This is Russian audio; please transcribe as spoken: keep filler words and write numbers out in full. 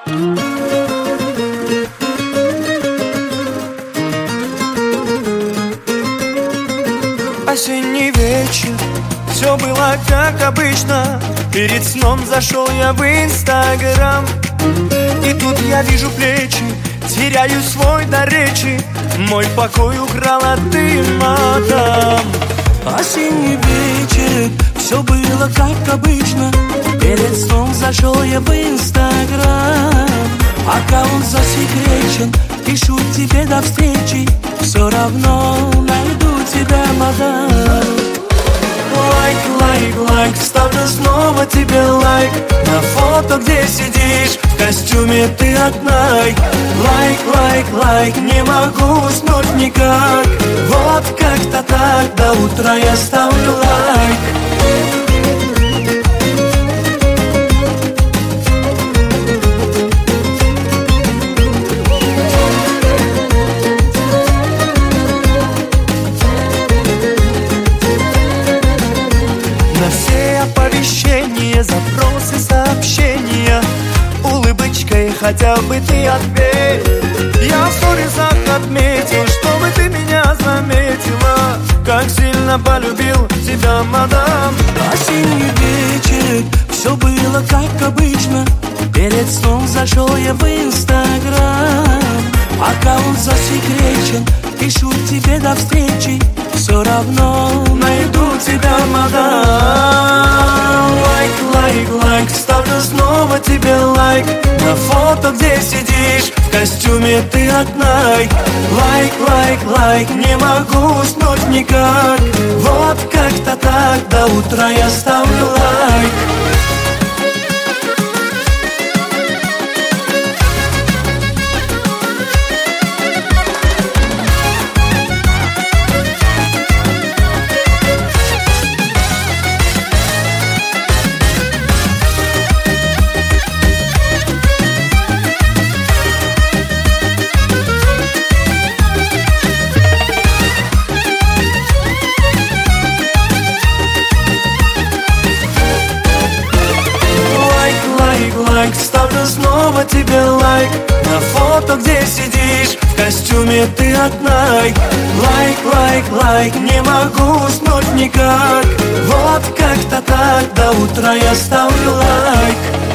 Осенний вечер, все было как обычно. Перед сном зашел я в Инстаграм, и тут я вижу плечи, теряю свой дар речи. Мой покой украла ты, мадам. Осенний вечер, все было как обычно. Перед сном зашел я в Инстаграм. Аккаунт засекречен, пишу тебе до встречи. Все равно найду тебя, мадам. Лайк, лайк, лайк, ставлю снова тебе лайк. На фото, где сидишь, в костюме ты от Nike. Лайк, лайк, лайк, не могу уснуть никак. Вот как-то так, до утра я ставлю лайк. Оповещения, запросы, сообщения, улыбочкой хотя бы ты ответь. Я в сторисах отметил, чтобы ты меня заметила. Как сильно полюбил тебя, мадам. Осенний вечер, все было как обычно. Перед сном зашел я в Инстаграм. Аккаунт засекречен, пишу тебе до встречи. Все равно найду тебя, мадам. Лайк, лайк, лайк, ставлю снова тебе лайк. На фото, где сидишь, в костюме ты от Nike. Лайк, лайк, лайк, не могу уснуть никак. Вот как-то так, до утра я ставлю лайк. Лайк, ставлю снова тебе лайк. На фото, где сидишь, в костюме ты от Nike. Лайк, лайк, лайк, не могу уснуть никак. Вот как-то так, до утра я ставлю лайк.